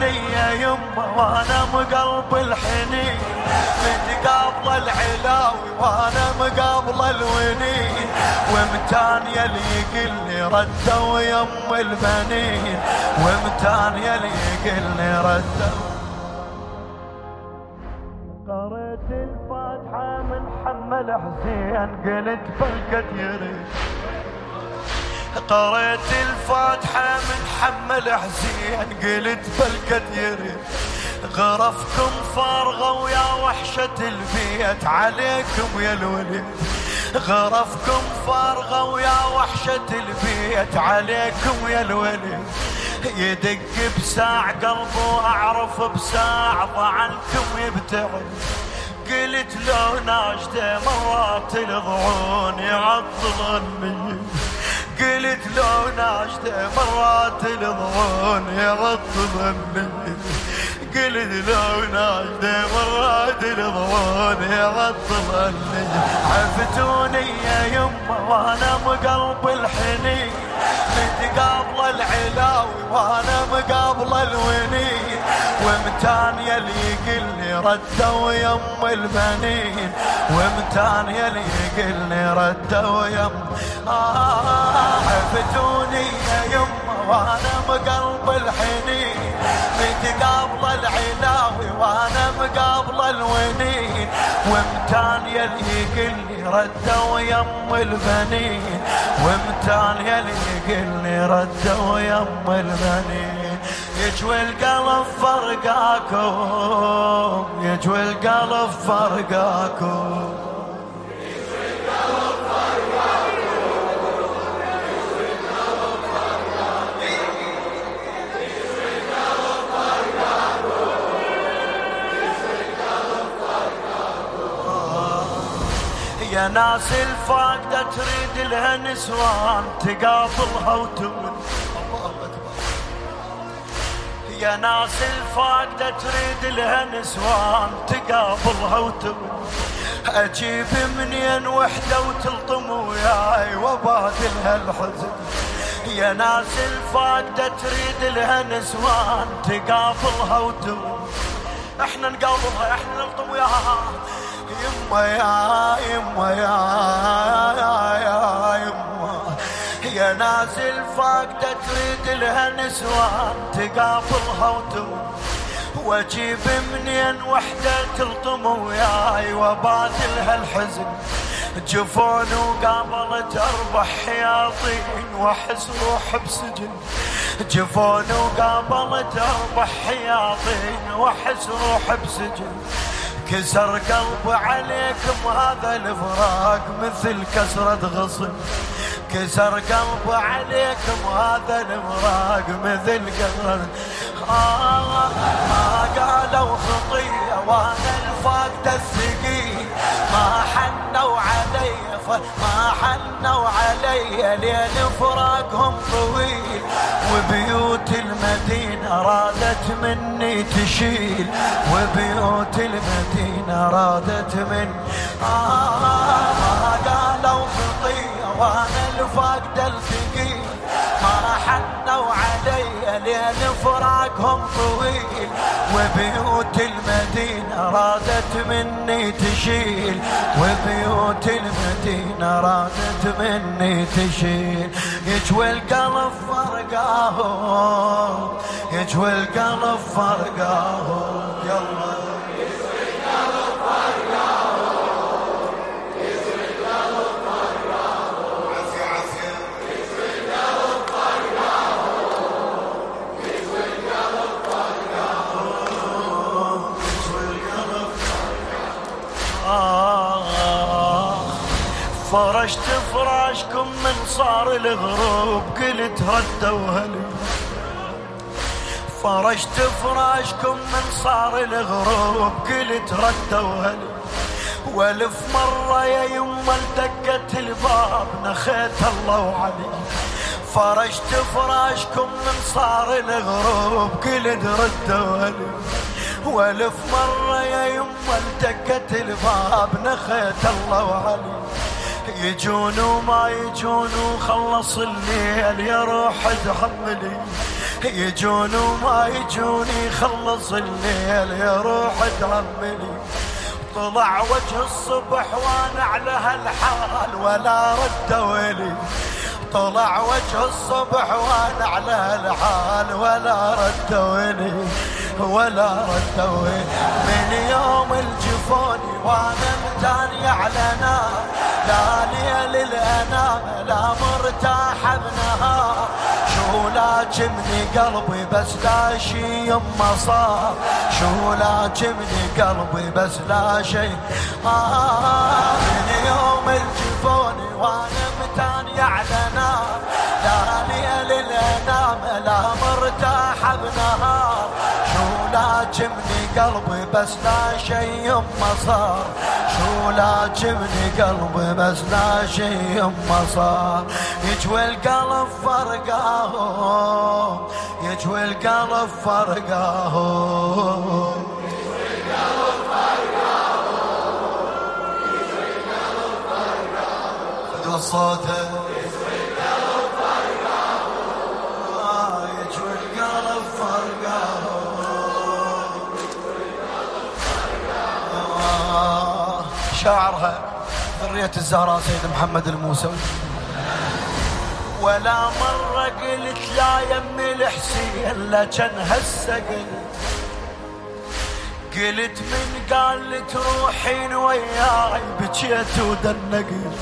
عفتوني يا يمه وانا مقلب الحنين، متقابل العلاوي وانا مقابل الونين، ومتان يلي يقلني ردوا يم البنين، ومتان يلي يقلني ردوا. قريت الفاتحة من حمل حسين قلت بلقت يريد، قريت الفاتحة من حمل حسين قلت بلقت يريد، غرفكم فارغة ويا وحشة البيت عليكم يا الولد، غرفكم فارغة ويا وحشة البيت عليكم يا الولد، يدق بساع قلبه أعرف بساع ضعنكم يبتعد، قلت لو ناشده مرات الضعون يعطلني، قلت لو ناشده مرات الضعون يعطلني، قلت لو ناشده مرات الضعون يعطلني. عفتوني يا يمه وانا مقلب الحنين، متقابل العلاوي وانا مقابل الونين، ومتان يلي يقلني ردوا يم البنين، ومتان يلي يقلني ردوا يم. عفتوني يا يمه وانا مقلب الحنين، متقابل العلاوي وانا مقابل الونين، ومتان يلي يقلني ردوا يم البنين، ومتان يلي يقلني ردوا يم البنين. يجوي القلب فرقاكم، يجوي القلب فرقاكم، يا ناس الفاقدة تريد لها نسوان تقابلها وتولد، الله أكبر. يا ناس الفاقدة تريد لها نسوان تقابلها وتولد، أجيب منين وحدة وتلطم وياي وبادلها الحزن. يا ناس الفاقدة تريد لها نسوان تقابلها وتولد، احنا نقابلها احنا نلطم وياها. يما يا يما يا يما، يا نازل فاقدة تريد لها نسوان تقابلها وتولد، واجيب منين وحدة تلطم وياي وبادلها الحزن. جفون وقابلت أربع حياطين واحس روح بسجن، جفون وقابلت أربع حياطين واحس روح بسجن. كسر قلبي عليكم هذا الفراق مثل كسرة غصن، كسر قلبي عليكم هذا الفراق مثل كسرة. ما قالوا خطية وانا الفاقدة الثقيل، ما حنوا علي ما حنوا علي ليل فراقهم طويل، وبيوت المدينة رادت مني تشيل، وبيوت المدينة رادت من. ما قالوا خطية وانا الفاقدة الثقيل، ما حنوا علي ليل فراقهم طويل، وبيوت المدينة رادت مني تشيل، وبيوت المدينة رادت مني تشيل. يجوي القلب فرقاهم، يجوي القلب فرقاهم، يلا يجوي القلب فرقاهم، يجوي القلب فرقاهم، عافية عافية. يجوي القلب فرقاهم، يجوي القلب فرقاهم، يجوي القلب فرقاهم. فرشت فراشكم من صار الغروب قلت ردوا هلي، فرشت فراشكم من صار الغروب قلت ردوا هلي، والف مرة يا يما التقت الباب نخيت الله وعلي. فرشت فراشكم من صار الغروب قلت ردوا هلي، والف مرة يا يما التقت الباب نخيت الله وعلي. يجون وما يجون وخلص الليل يا روح تحملي، يجون وما يجون يخلص الليل يروح ترملي. طلع وجه الصبح وانا على هالحال ولا ردوا لي. طلع وجه الصبح وانا على هالحال ولا ردوا لي ولا ردوا لي. من يوم الجفوني وانا متاني على نار، لا ليل الانام لا مرتاح بنهار. شو لاجمني قلبي بس لا شي يما صار، شو لاجمني قلبي بس لا شي. من يوم الجفوني وانا متاني على نار، لا ليل الانام لا مرتاح بنهار. شو لاجمني قلبي بس لا شي يما صار، شو لاجمني قلبي بس لا شي يما صار. يجوي القلب فرقاهم، يجوي القلب فرقاهم، خذوا صوته. يجوي القلب فرقاهم. شاعرها ذرية الزهراء سيد محمد الموسوي. ولا مرة قلت لا يمي الحسين لجن هسه قلت من قال تروحين وياي بجيت ودنقت.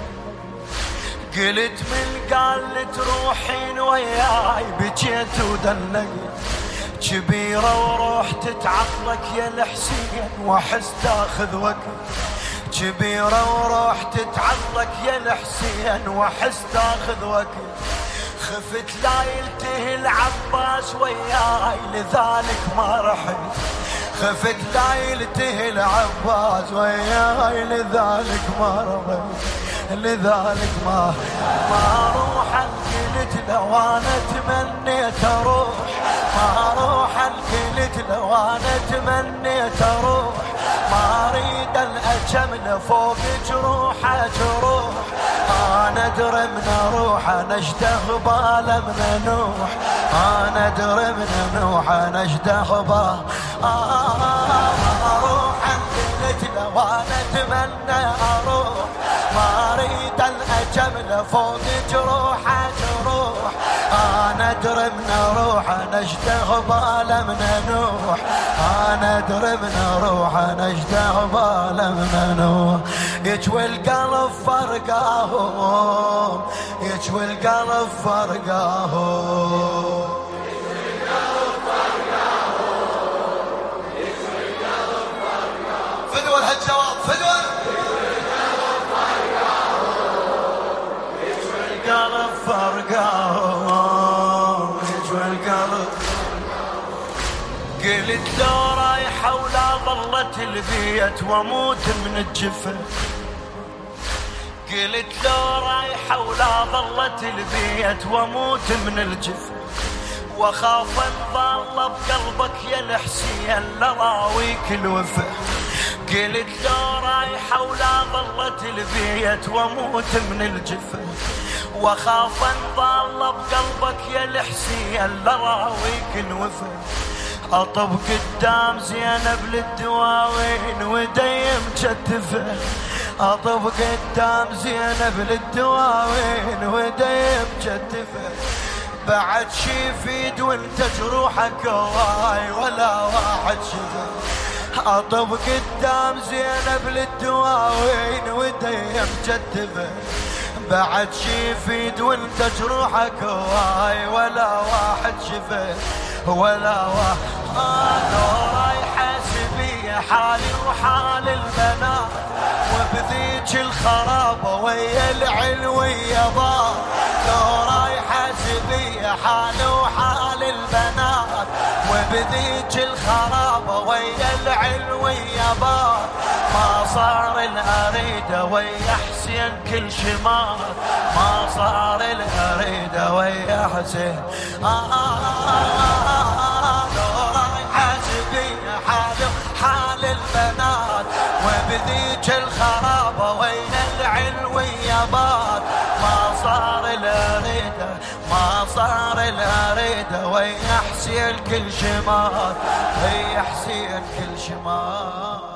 قلت من قال تروحين وياي بجيت ودنقت. كبيرة وروح تتعطلك يا الحسين واحس تاخذ وقت. كبيرة وروح تتعلق يا الحسين واحس تاخذ وقت. خفت لا يلتهي العباس وياي لذلك ما رحت. خفت لا يلتهي العباس وياي لذلك ما رحت. لذلك ما روح. قلت لو انا تمنيت اروح، ما روح. قلت لو انا تمنيت اروح، ما اريد الأجمل فوق جروحه جروح. انا ادري من اروح انا اشتاق باله من نوح. انا ادري من نوح انا اشتاق باله. اروح. قلت لو انا اتمنى اروح، ما اريد الأجمل فوق جروحه جروح. انا ادري من اروح انا اشتاق باله من نوح. انا ادري من اروح انا اشتاق باله من نوح. يجوي القلب فرقاهم، يجوي القلب فرقاهم. فدوى الهالجواب فدوى. القلب فرقاهم، يجوي القلب. قلت لو رايحة ولا ظلت البيت واموت من الجفن. قلت لو رايحة ولا ظلت البيت واموت من الجفن. واخاف انضل بقلبك يا الحسين لراويك الوفا. قلت لو رايحة ولا ظلت البيت واموت من الجفن. واخاف انضل بقلبك يا الحسين لراويك الوفا. اطب قدام زينب للدواوين ودي مجتفه. اطب قدام زينب للدواوين ودي مجتفه. بعد شي يفيد وانت جروحك هواي ولا واحد شفه. اطب قدام زينب للدواوين ودي مجتفه. بعد شي يفيد وانت جروحك هواي ولا واحد شفه ولا واحد. لو رايحة سبية حالي وحال البنات وبذيك الخرابة ويا العلوية ضار. لو رايحة سبية حالي وحال البنات وبذيك الخرابة ويا العلوية ضار. ما صار الأريدة ويا حسين كل شمال، ما صار الأريدة ويا حسين. حال البنات وبذيك الخرابة وين العلوية بات. ما صار الأريدة ما صار الاريده ويا حسين كل شمال، ويا حسين كل شمال.